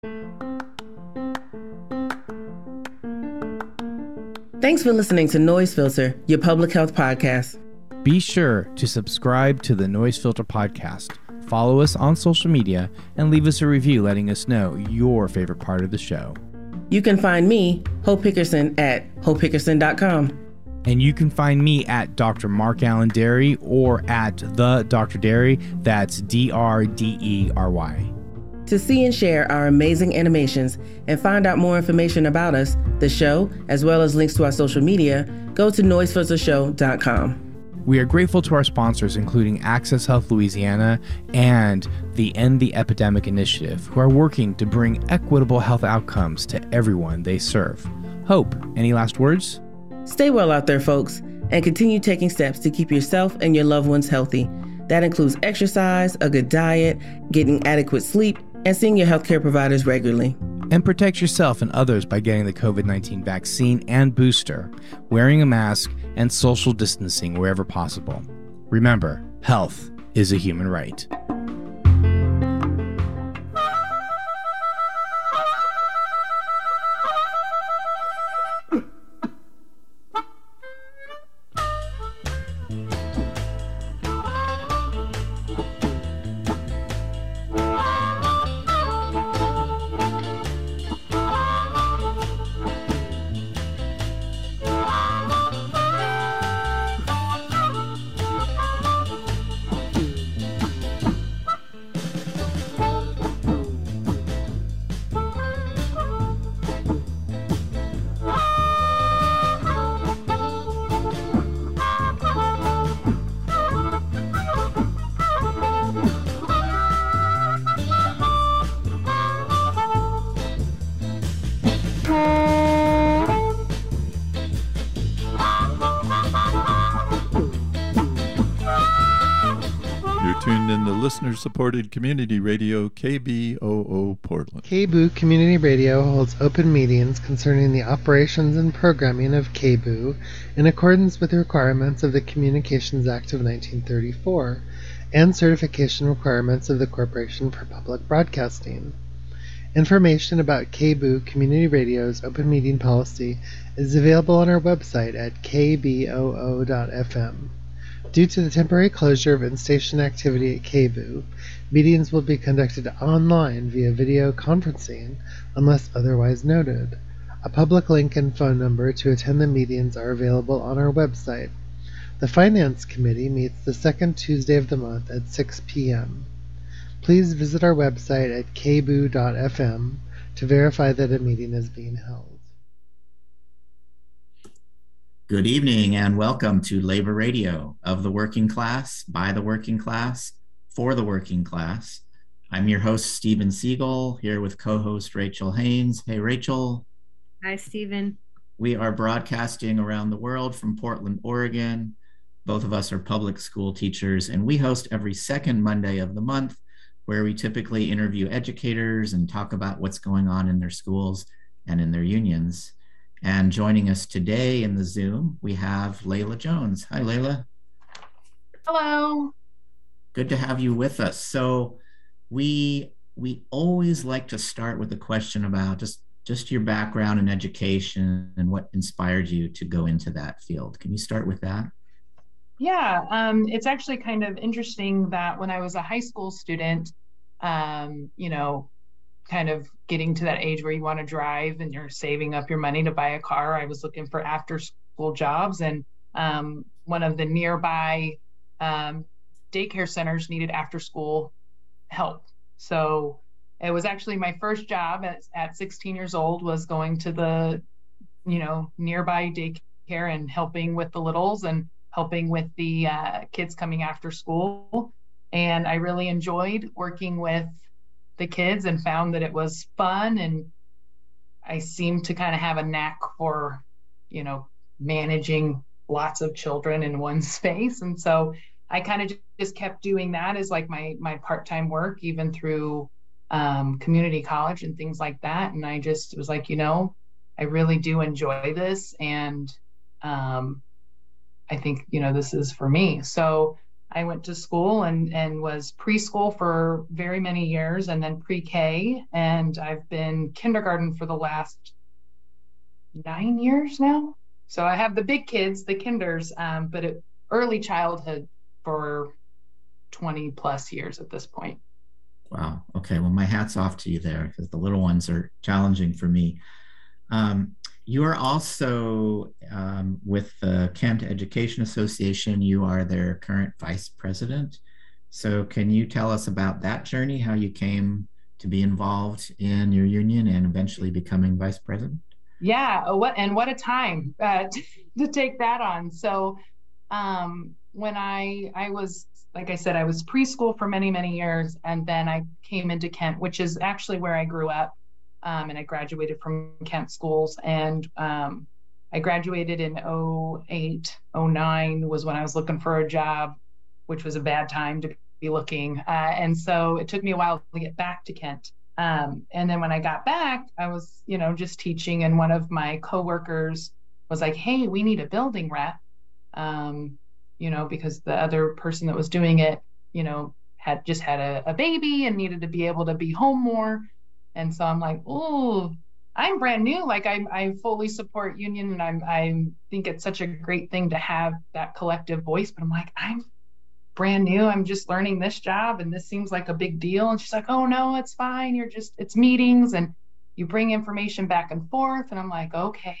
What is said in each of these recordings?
Thanks for listening to Noise Filter, your public health podcast. Be sure to subscribe to the Noise Filter podcast, follow us on social media, and leave us a review letting us know your favorite part of the show. You can find me, Hope Hickerson, at hopehickerson.com. And you can find me at Dr. Mark Allen Derry or at the Dr. Derry. That's DRDERY. To see and share our amazing animations and find out more information about us, the show, as well as links to our social media, go to noisefiltershow.com. We are grateful to our sponsors, including Access Health Louisiana and the End the Epidemic Initiative, who are working to bring equitable health outcomes to everyone they serve. Hope, any last words? Stay well out there, folks, and continue taking steps to keep yourself and your loved ones healthy. That includes exercise, a good diet, getting adequate sleep, and seeing your healthcare providers regularly. And protect yourself and others by getting the COVID-19 vaccine and booster, wearing a mask, and social distancing wherever possible. Remember, health is a human right. Listener-supported community radio KBOO Portland. KBOO Community Radio holds open meetings concerning the operations and programming of KBOO in accordance with the requirements of the Communications Act of 1934 and certification requirements of the Corporation for Public Broadcasting. Information about KBOO Community Radio's open meeting policy is available on our website at kboo.fm. Due to the temporary closure of in-station activity at KBOO, meetings will be conducted online via video conferencing unless otherwise noted. A public link and phone number to attend the meetings are available on our website. The Finance Committee meets the second Tuesday of the month at 6 p.m. Please visit our website at kboo.fm to verify that a meeting is being held. Good evening and welcome to Labor Radio of the working class, by the working class, for the working class. I'm your host, Stephen Siegel, here with co-host Rachel Haynes. Hey, Rachel. Hi, Stephen. We are broadcasting around the world from Portland, Oregon. Both of us are public school teachers, and we host every second Monday of the month, where we typically interview educators and talk about what's going on in their schools and in their unions. And joining us today in the Zoom, we have Layla Jones. Hi, Layla. Hello. Good to have you with us. So we always like to start with a question about just your background in education and what inspired you to go into that field. Can you start with that? Yeah, it's actually kind of interesting that when I was a high school student, kind of getting to that age where you want to drive and you're saving up your money to buy a car, I was looking for after school jobs, and one of the nearby daycare centers needed after school help. So it was actually my first job at 16 years old, was going to the nearby daycare and helping with the littles and helping with the kids coming after school. And I really enjoyed working with the kids and found that it was fun, and I seemed to kind of have a knack for managing lots of children in one space. And so I kind of just kept doing that as like my part-time work, even through community college and things like that. And I just was like, I really do enjoy this, and I think this is for me. So I went to school and was preschool for very many years, and then pre-K, and I've been kindergarten for the last 9 years now. So I have the big kids, the kinders, but early childhood for 20 plus years at this point. Wow. Okay. Well, my hat's off to you there, because the little ones are challenging for me. You are also with the Kent Education Association. You are their current vice president. So can you tell us about that journey, how you came to be involved in your union and eventually becoming vice president? Yeah, what a time to take that on. So when I was, like I said, I was preschool for many, many years, and then I came into Kent, which is actually where I grew up, and I graduated from Kent schools. And I graduated in 2008, 2009 was when I was looking for a job, which was a bad time to be looking. And so it took me a while to get back to Kent. And then when I got back, I was, just teaching, and one of my coworkers was like, "Hey, we need a building rep." Because the other person that was doing it, had just had a baby and needed to be able to be home more. And so I'm like, "Oh, I'm brand new. Like I fully support union, and I think it's such a great thing to have that collective voice." But I'm like, "I'm brand new. I'm just learning this job, and this seems like a big deal." And she's like, "Oh no, it's fine. It's meetings, and you bring information back and forth." And I'm like, "Okay."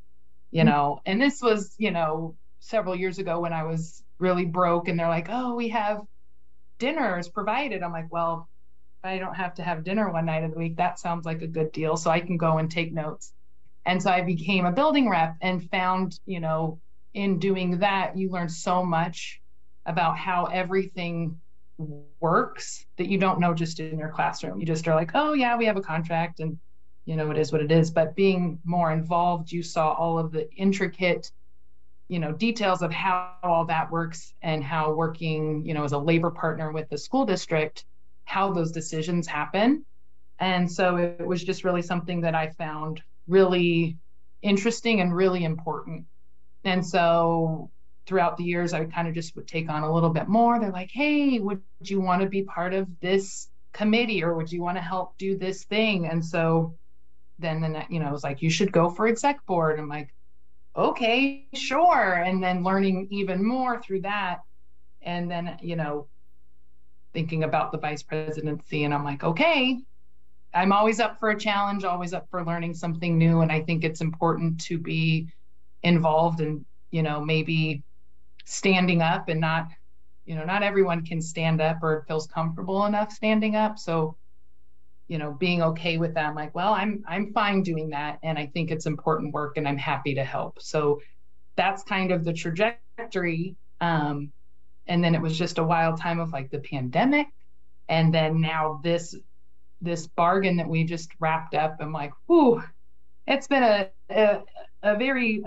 And this was, several years ago when I was really broke, and they're like, "Oh, we have dinners provided." I'm like, "Well, if I don't have to have dinner one night of the week, that sounds like a good deal. So I can go and take notes." And so I became a building rep and found, in doing that, you learn so much about how everything works that you don't know just in your classroom. You just are like, "Oh yeah, we have a contract, and it is what it is." But being more involved, you saw all of the intricate details of how all that works, and how working, as a labor partner with the school district, how those decisions happen. And so it was just really something that I found really interesting and really important. And so throughout the years, I kind of just would take on a little bit more. They're like, "Hey, would you want to be part of this committee, or would you want to help do this thing?" And so then it was like, "You should go for exec board." I'm like, "Okay, sure." And then learning even more through that. And then, thinking about the vice presidency, and I'm like, okay, I'm always up for a challenge, always up for learning something new. And I think it's important to be involved and, maybe standing up, and not everyone can stand up or feels comfortable enough standing up. So, being okay with that. I'm like, well, I'm fine doing that. And I think it's important work, and I'm happy to help. So that's kind of the trajectory. And then it was just a wild time of like the pandemic. And then now this bargain that we just wrapped up. I'm like, whew, it's been a very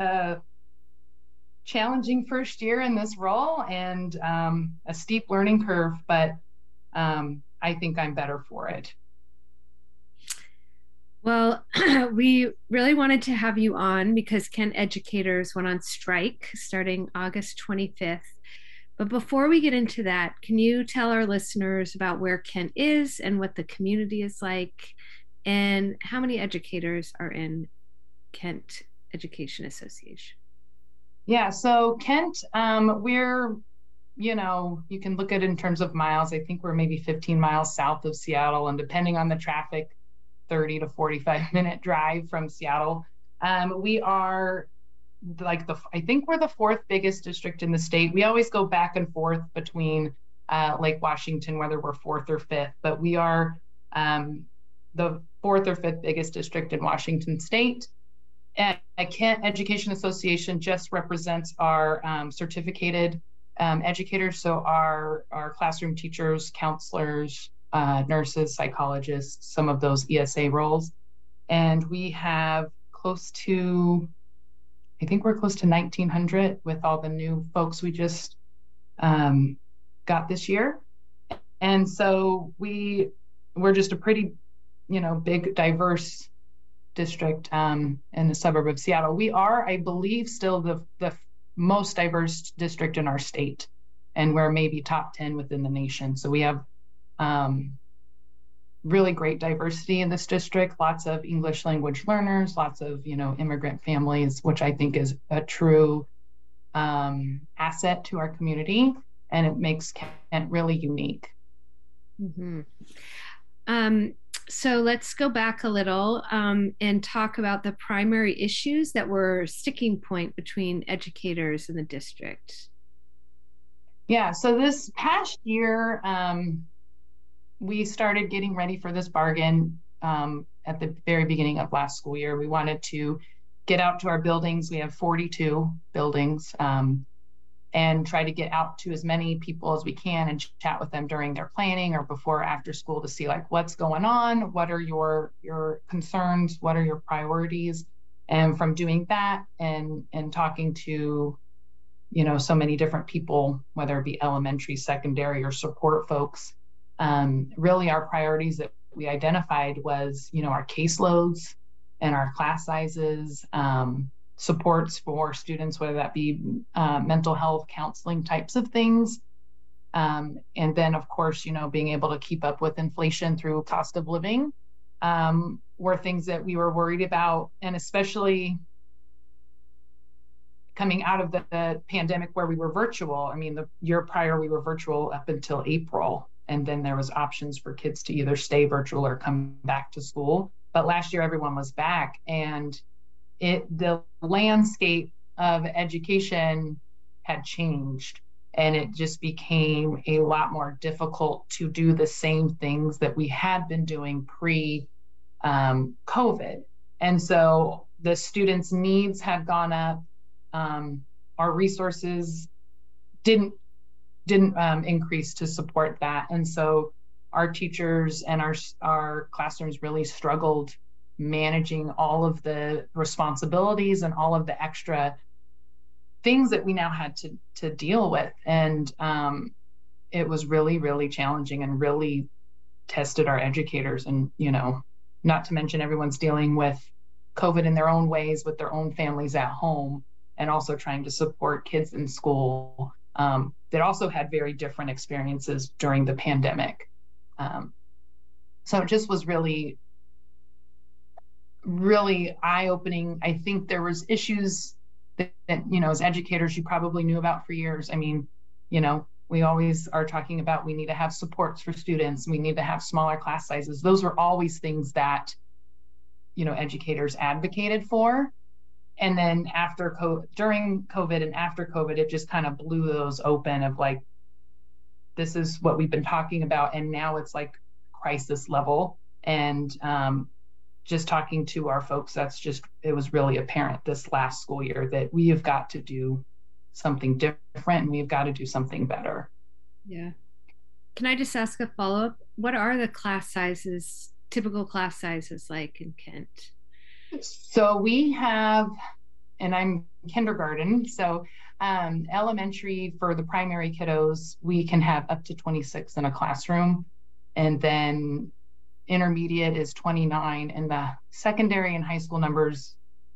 challenging first year in this role, and a steep learning curve, but I think I'm better for it. Well, we really wanted to have you on because Kent educators went on strike starting August 25th. But before we get into that, can you tell our listeners about where Kent is and what the community is like, and how many educators are in Kent Education Association? Yeah, so Kent, we're, you can look at it in terms of miles. I think we're maybe 15 miles south of Seattle, and depending on the traffic, 30 to 45-minute drive from Seattle. We are I think we're the fourth biggest district in the state. We always go back and forth between Lake Washington, whether we're fourth or fifth, but we are the fourth or fifth biggest district in Washington state. And Kent Education Association just represents our certificated educators, so our classroom teachers, counselors, nurses, psychologists, some of those ESA roles. And we have I think we're close to 1,900 with all the new folks we just got this year. And so we're just a pretty, big, diverse district in the suburb of Seattle. We are, I believe, still the most diverse district in our state. and we're maybe top 10 within the nation. So we have really great diversity in this district, lots of English language learners, lots of, immigrant families, which I think is a true asset to our community, and it makes Kent really unique. Mm-hmm. So let's go back a little and talk about the primary issues that were sticking point between educators in the district. Yeah, so this past year, we started getting ready for this bargain at the very beginning of last school year. We wanted to get out to our buildings. We have 42 buildings, and try to get out to as many people as we can and chat with them during their planning or before or after school to see like what's going on, what are your concerns, what are your priorities. And from doing that and talking to so many different people, whether it be elementary, secondary, or support folks, really our priorities that we identified was our caseloads and our class sizes, supports for students, whether that be mental health, counseling types of things. And then, of course, being able to keep up with inflation through cost of living were things that we were worried about. And especially coming out of the pandemic where we were virtual. I mean, the year prior, we were virtual up until April. And then there was options for kids to either stay virtual or come back to school. But last year, everyone was back, and the landscape of education had changed, and it just became a lot more difficult to do the same things that we had been doing pre-COVID. And so the students' needs had gone up. Our resources didn't increase to support that. And so our teachers and our classrooms really struggled managing all of the responsibilities and all of the extra things that we now had to deal with. And it was really, really challenging and really tested our educators. And, not to mention everyone's dealing with COVID in their own ways with their own families at home, and also trying to support kids in school that also had very different experiences during the pandemic. So it just was really, really eye-opening. I think there was issues that, as educators, you probably knew about for years. I mean, we always are talking about we need to have supports for students. We need to have smaller class sizes. Those were always things that, educators advocated for. And then during COVID and after COVID, it just kind of blew those open of like, this is what we've been talking about. And now it's like crisis level. And just talking to our folks, it was really apparent this last school year that we have got to do something different, and we've got to do something better. Yeah. Can I just ask a follow-up? What are the typical class sizes like in Kent? So we have, and I'm kindergarten, so elementary for the primary kiddos, we can have up to 26 in a classroom. And then intermediate is 29, and the secondary and high school numbers,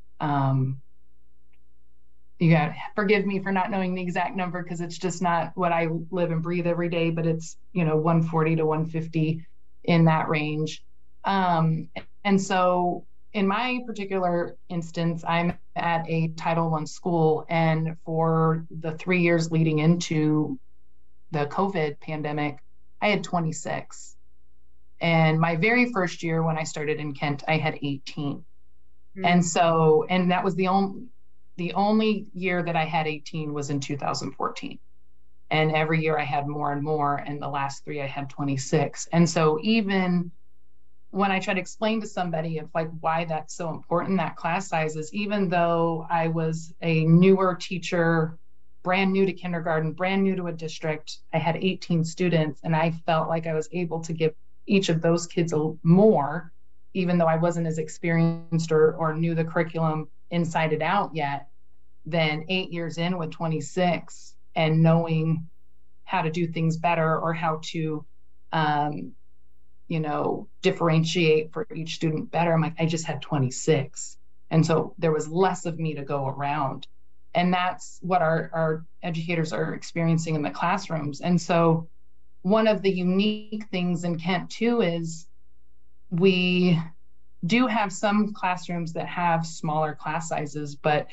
you got forgive me for not knowing the exact number because it's just not what I live and breathe every day, but it's 140 to 150 in that range. And so in my particular instance, I'm at a Title I school, and for the 3 years leading into the COVID pandemic, I had 26. And my very first year when I started in Kent, I had 18. Mm-hmm. And that was the only year that I had 18 was in 2014. And every year I had more and more, and the last 3 I had 26. And so even when I try to explain to somebody of like why that's so important, that class sizes, even though I was a newer teacher, brand new to kindergarten, brand new to a district, I had 18 students, and I felt like I was able to give each of those kids more, even though I wasn't as experienced or knew the curriculum inside and out yet, than 8 years in with 26 and knowing how to do things better or how to differentiate for each student better. I'm like, I just had 26. And so there was less of me to go around. And that's what our educators are experiencing in the classrooms. And so one of the unique things in Kent too is we do have some classrooms that have smaller class sizes, but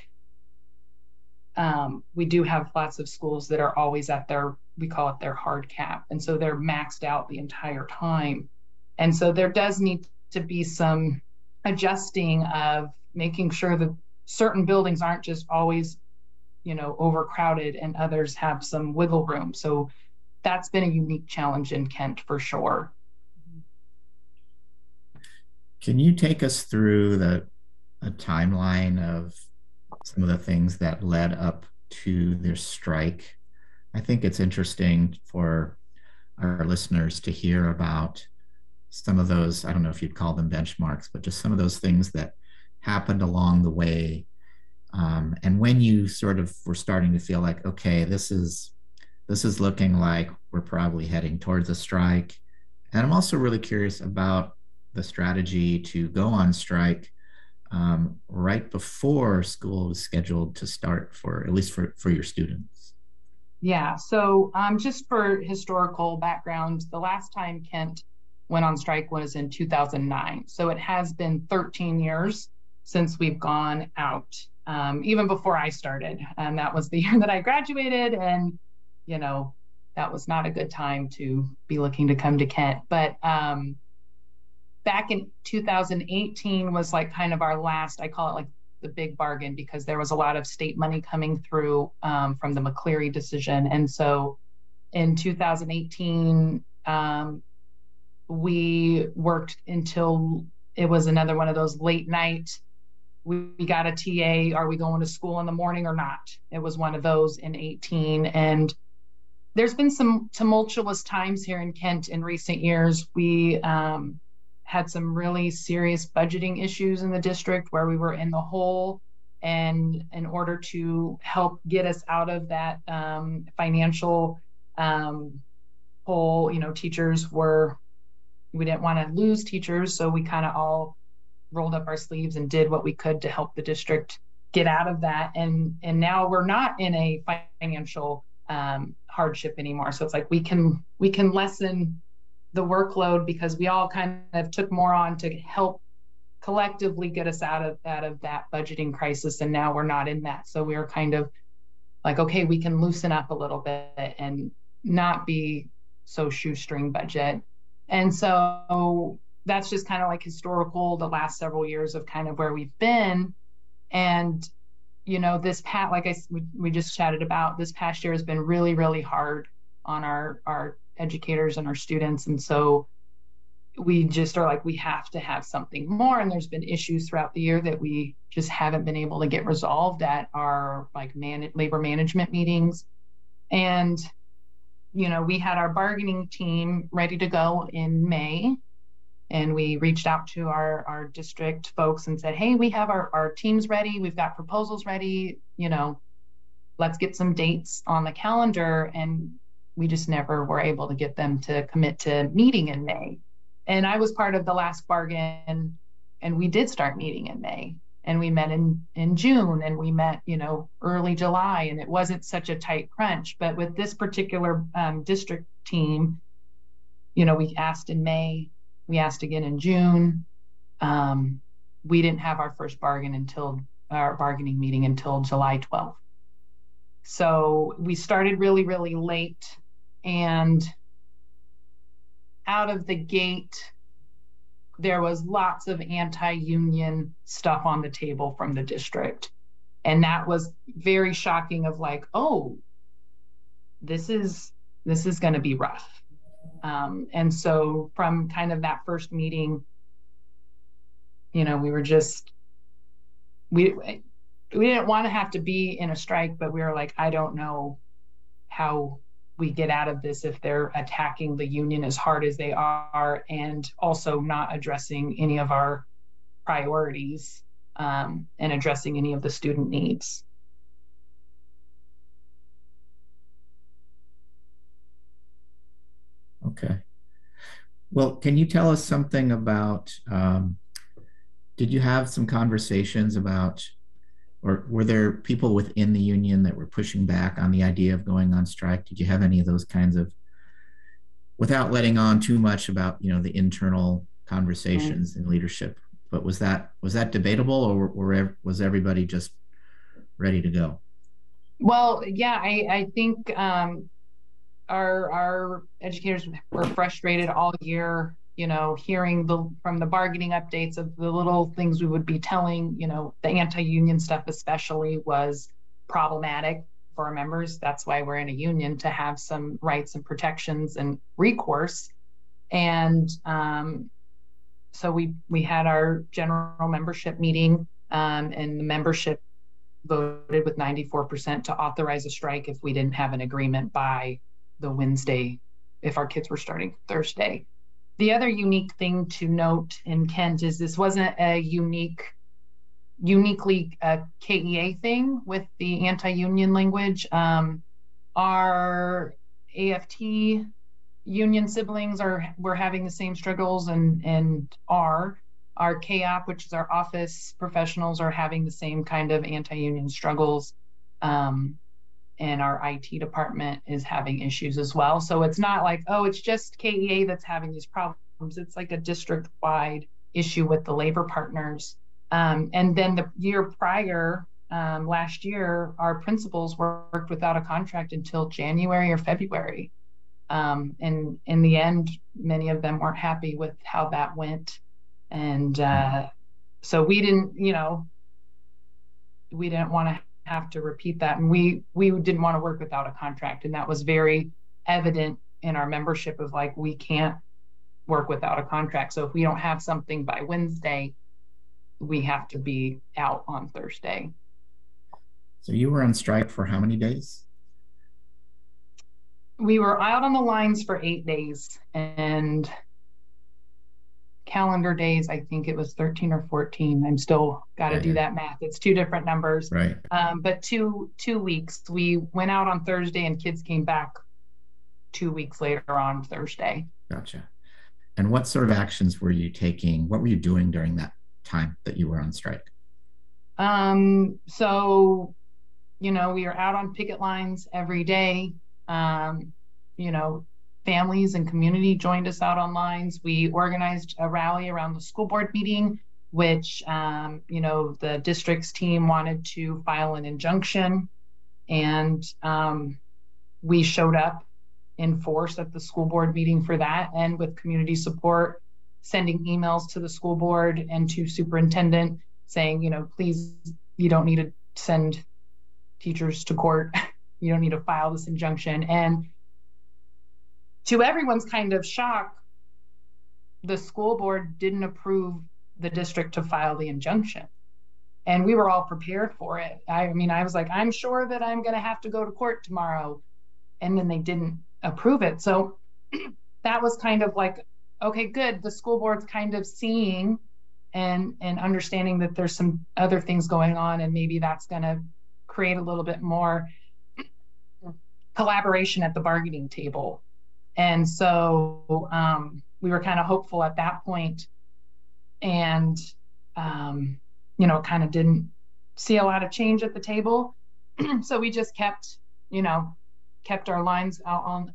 we do have lots of schools that are always at we call it their hard cap. And so they're maxed out the entire time. And so there does need to be some adjusting of making sure that certain buildings aren't just always, overcrowded and others have some wiggle room. So that's been a unique challenge in Kent for sure. Can you take us through a timeline of some of the things that led up to this strike? I think it's interesting for our listeners to hear about some of those, I don't know if you'd call them benchmarks, but just some of those things that happened along the way. And when you sort of were starting to feel like, okay, this is looking like we're probably heading towards a strike. And I'm also really curious about the strategy to go on strike right before school was scheduled to start, at least for your students. Yeah, so just for historical background, the last time Kent went on strike was in 2009. So it has been 13 years since we've gone out, even before I started. And that was the year that I graduated. And, that was not a good time to be looking to come to Kent. But back in 2018 was like kind of our last, I call it like the big bargain, because there was a lot of state money coming through from the McCleary decision. And so in 2018, we worked until it was another one of those late night, we got a TA, are we going to school in the morning or not? It was one of those in 18. And there's been some tumultuous times here in Kent in recent years. We had some really serious budgeting issues in the district where we were in the hole. And in order to help get us out of that financial hole, teachers we didn't want to lose teachers. So we kind of all rolled up our sleeves and did what we could to help the district get out of that. And now we're not in a financial hardship anymore. So it's like we can lessen the workload because we all kind of took more on to help collectively get us out of that budgeting crisis. And now we're not in that. So we're kind of like, okay, we can loosen up a little bit and not be so shoestring budget. And so that's just kind of like historical, the last several years of kind of where we've been. And, this past, like we just chatted about, this past year has been really, really hard on our educators and our students. And so we just are like, we have to have something more. And there's been issues throughout the year that we just haven't been able to get resolved at our labor management meetings. And, we had our bargaining team ready to go in May. And we reached out to our district folks and said, hey, we have our teams ready. We've got proposals ready. Let's get some dates on the calendar. And we just never were able to get them to commit to meeting in May. And I was part of the last bargain, and we did start meeting in May. And we met in June, and we met, early July, and it wasn't such a tight crunch. But with this particular district team, we asked in May, we asked again in June. We didn't have our first bargaining meeting until July 12th. So we started really, really late, and out of the gate, there was lots of anti-union stuff on the table from the district. And that was very shocking of like, oh, this is going to be rough. And so from kind of that first meeting, we were just, we didn't want to have to be in a strike, but we were like, I don't know how we get out of this if they're attacking the union as hard as they are and also not addressing any of our priorities and addressing any of the student needs. Okay. Well, can you tell us something about, did you have some conversations about or were there people within the union that were pushing back on the idea of going on strike? Did you have any of those kinds of, without letting on too much about, the internal conversations in leadership, but was that debatable, or was everybody just ready to go? Well, yeah, I think our educators were frustrated all year, hearing from the bargaining updates of the little things we would be telling, the anti-union stuff especially was problematic for our members. That's why we're in a union, to have some rights and protections and recourse. And so we had our general membership meeting, and the membership voted with 94% to authorize a strike if we didn't have an agreement by the Wednesday, if our kids were starting Thursday. The other unique thing to note in Kent is this wasn't a uniquely KEA thing with the anti-union language. Our AFT union siblings were having the same struggles, and our KAP, which is our office professionals, are having the same kind of anti-union struggles. And our IT department is having issues as well. So it's not like, oh, it's just KEA that's having these problems. It's like a district-wide issue with the labor partners. And then the year prior, last year, our principals worked without a contract until January or February. And in the end, many of them weren't happy with how that went. And so we didn't want to have to repeat that. And we didn't want to work without a contract. And that was very evident in our membership of like, we can't work without a contract. So if we don't have something by Wednesday, we have to be out on Thursday. So you were on strike for how many days? We were out on the lines for 8 days, and calendar days, I think it was 13 or 14. I'm still got to do that math. It's two different numbers. Right. But two weeks. We went out on Thursday and kids came back 2 weeks later on Thursday. Gotcha. And what sort of actions were you taking? What were you doing during that time that you were on strike? So, we are out on picket lines every day. Families and community joined us out on lines. We organized a rally around the school board meeting, which, the district's team wanted to file an injunction. And we showed up in force at the school board meeting for that, and with community support, sending emails to the school board and to superintendent saying, please, you don't need to send teachers to court. You don't need to file this injunction. And to everyone's kind of shock, the school board didn't approve the district to file the injunction. And we were all prepared for it. I was like, I'm sure that I'm going to have to go to court tomorrow. And then they didn't approve it. So that was kind of like, okay, good. The school board's kind of seeing and understanding that there's some other things going on, and maybe that's going to create a little bit more collaboration at the bargaining table. And so we were kind of hopeful at that point, and kind of didn't see a lot of change at the table. So we just kept our lines out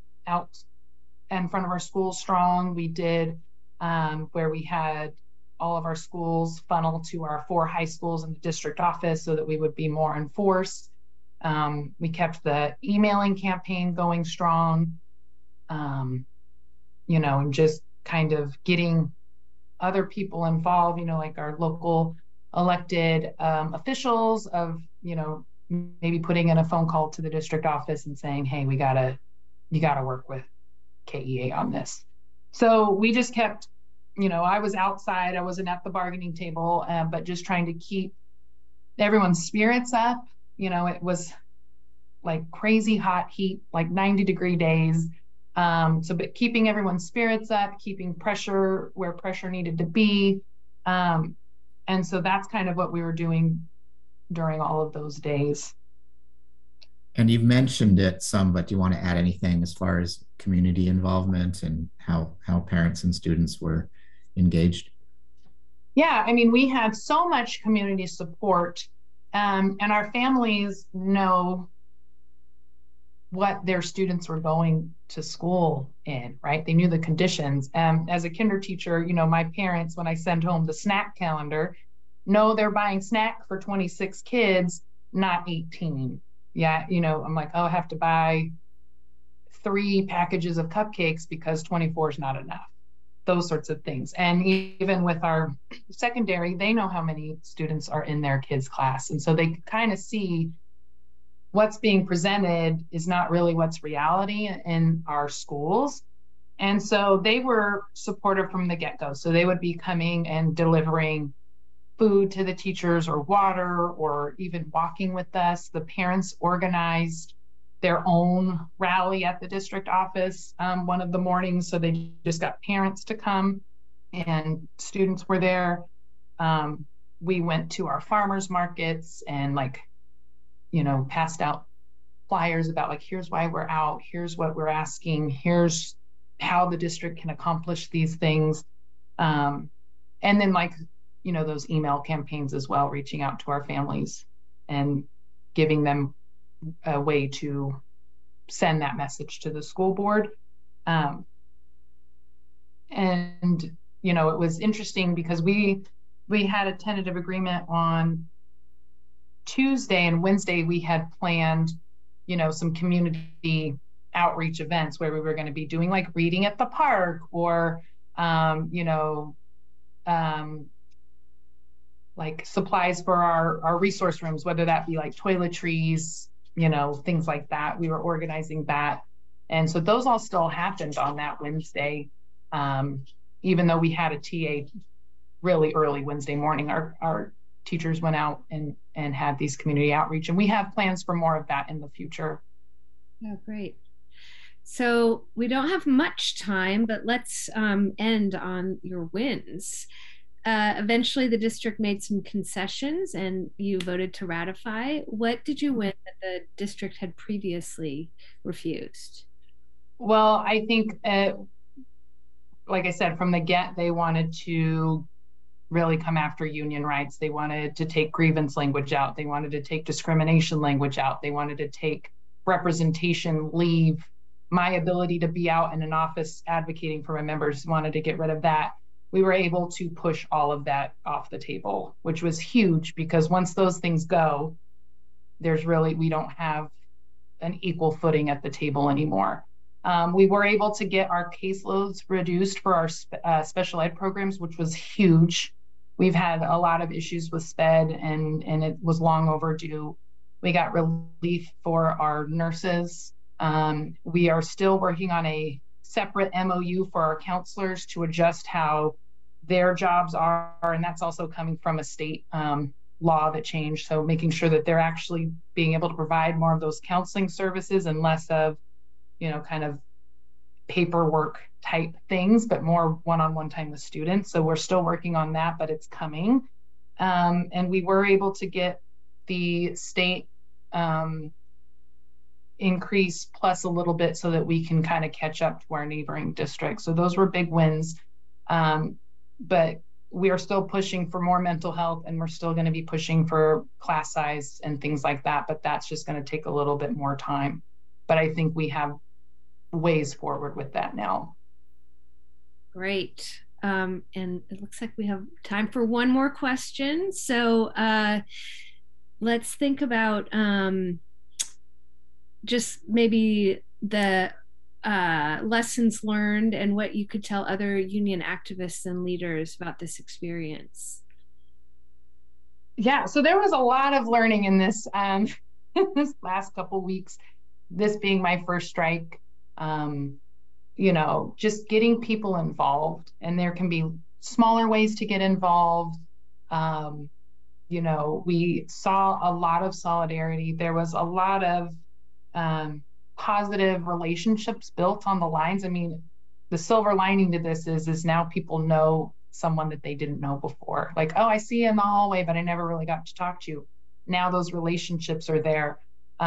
in front of our school strong. We did where we had all of our schools funnel to our 4 high schools in the district office so that we would be more enforced. We kept the emailing campaign going strong, and just kind of getting other people involved, like our local elected officials of, maybe putting in a phone call to the district office and saying, hey, you gotta work with KEA on this. So we just kept, I was outside, I wasn't at the bargaining table, but just trying to keep everyone's spirits up. It was like crazy hot heat, like 90-degree days. But keeping everyone's spirits up, keeping pressure where pressure needed to be. And so that's kind of what we were doing during all of those days. And you've mentioned it some, but do you want to add anything as far as community involvement and how parents and students were engaged? Yeah, we had so much community support. And our families know what their students were going to school in, right? They knew the conditions. As a kinder teacher, my parents, when I send home the snack calendar, know they're buying snack for 26 kids, not 18. Yeah, I'm like, oh, I have to buy 3 packages of cupcakes because 24 is not enough. Those sorts of things. And even with our secondary, they know how many students are in their kids' class. And so they kind of see what's being presented is not really what's reality in our schools. And so they were supportive from the get-go. So they would be coming and delivering food to the teachers or water or even walking with us. The parents organized their own rally at the district office one of the mornings. So they just got parents to come and students were there. We went to our farmers markets and passed out flyers about here's why we're out, here's what we're asking, here's how the district can accomplish these things. And then those email campaigns as well, reaching out to our families and giving them a way to send that message to the school board. And it was interesting because we had a tentative agreement on Tuesday, and Wednesday we had planned, some community outreach events where we were going to be doing reading at the park or, supplies for our resource rooms, whether that be toiletries, things like that. We were organizing that. And so those all still happened on that Wednesday. Even though we had a TA really early Wednesday morning, our teachers went out and had these community outreach, and we have plans for more of that in the future. Oh, great. So we don't have much time, but let's end on your wins. Eventually, the district made some concessions and you voted to ratify. What did you win that the district had previously refused? Well, I think, like I said, from the get, they wanted to really come after union rights. They wanted to take grievance language out. They wanted to take discrimination language out. They wanted to take representation leave. My ability to be out in an office advocating for my members, wanted to get rid of that. We were able to push all of that off the table, which was huge because once those things go, we don't have an equal footing at the table anymore. We were able to get our caseloads reduced for our special ed programs, which was huge. We've had a lot of issues with SPED and it was long overdue. We got relief for our nurses. We are still working on a separate MOU for our counselors to adjust how their jobs are, and that's also coming from a state law that changed. So making sure that they're actually being able to provide more of those counseling services and less of, kind of paperwork type things, but more one-on-one time with students. So we're still working on that, but it's coming. And we were able to get the state increase plus a little bit so that we can kind of catch up to our neighboring districts. So those were big wins. But we are still pushing for more mental health, and we're still going to be pushing for class size and things like that. But that's just going to take a little bit more time. But I think we have ways forward with that now. Great. And it looks like we have time for one more question. So let's think about just maybe the lessons learned and what you could tell other union activists and leaders about this experience. Yeah, so there was a lot of learning in this this last couple weeks, this being my first strike. Just getting people involved, and there can be smaller ways to get involved. We saw a lot of solidarity. There was a lot of positive relationships built on the lines. I mean, the silver lining to this is now people know someone that they didn't know before. Like, oh, I see you in the hallway, but I never really got to talk to you. Now those relationships are there.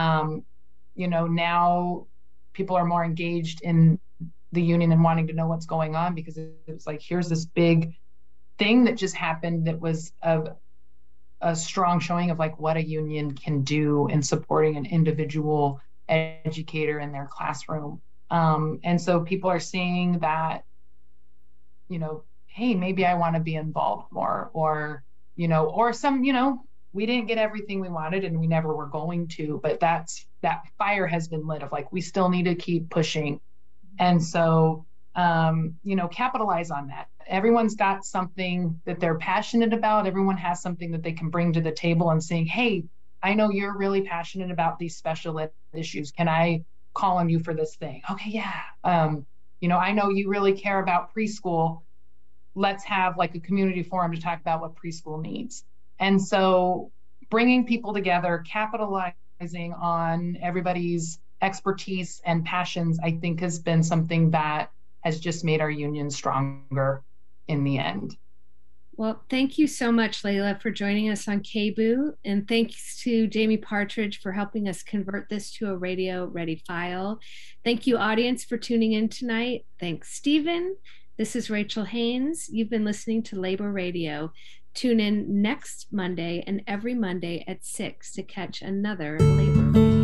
Now people are more engaged in the union and wanting to know what's going on, because it was like, here's this big thing that just happened that was of a strong showing of like what a union can do in supporting an individual educator in their classroom. And so people are seeing that, you know, hey, maybe I want to be involved more, or, you know, or some, you know, we didn't get everything we wanted and we never were going to, but that fire has been lit of like, we still need to keep pushing. And so, you know, capitalize on that. Everyone's got something that they're passionate about. Everyone has something that they can bring to the table and saying, hey, I know you're really passionate about these special ed issues. Can I call on you for this thing? Okay, yeah. You know, I know you really care about preschool. Let's have like a community forum to talk about what preschool needs. And so bringing people together, capitalizing on everybody's expertise and passions, I think has been something that has just made our union stronger in the end. Well, thank you so much, Layla, for joining us on KBOO. And thanks to Jamie Partridge for helping us convert this to a radio-ready file. Thank you, audience, for tuning in tonight. Thanks, Stephen. This is Rachel Haynes. You've been listening to Labor Radio. Tune in next Monday and every Monday at 6 to catch another Labor Radio.